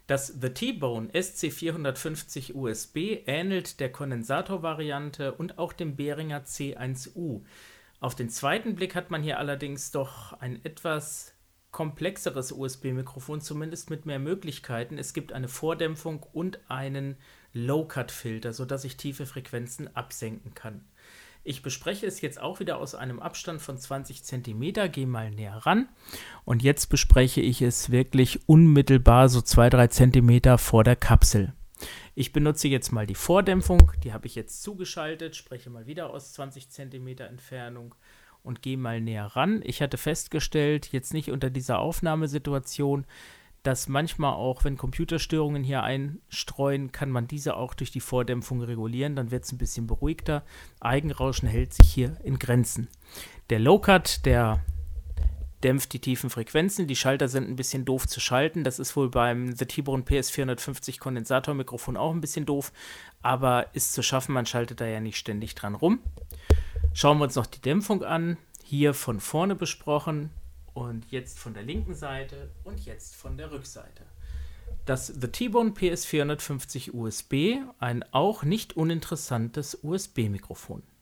Das The T-Bone SC450 USB ähnelt der Kondensator-Variante und auch dem Behringer C1U. Auf den zweiten Blick hat man hier allerdings doch ein etwas komplexeres USB-Mikrofon, zumindest mit mehr Möglichkeiten. Es gibt eine Vordämpfung und einen Low-Cut-Filter, sodass ich tiefe Frequenzen absenken kann. Ich bespreche es jetzt auch wieder aus einem Abstand von 20 cm, gehe mal näher ran und jetzt bespreche ich es wirklich unmittelbar so 2-3 cm vor der Kapsel. Ich benutze jetzt mal die Vordämpfung, die habe ich jetzt zugeschaltet, spreche mal wieder aus 20 cm Entfernung und gehe mal näher ran. Ich hatte festgestellt, jetzt nicht unter dieser Aufnahmesituation, dass manchmal auch, wenn Computerstörungen hier einstreuen, kann man diese auch durch die Vordämpfung regulieren, dann wird es ein bisschen beruhigter. Eigenrauschen hält sich hier in Grenzen. Der Low-Cut, der dämpft die tiefen Frequenzen, die Schalter sind ein bisschen doof zu schalten, das ist wohl beim The T-Bone PS450 Kondensatormikrofon auch ein bisschen doof, aber ist zu schaffen, man schaltet da ja nicht ständig dran rum. Schauen wir uns noch die Dämpfung an, hier von vorne besprochen. Und jetzt von der linken Seite und jetzt von der Rückseite. Das The T-Bone PS450 USB, ein auch nicht uninteressantes USB-Mikrofon.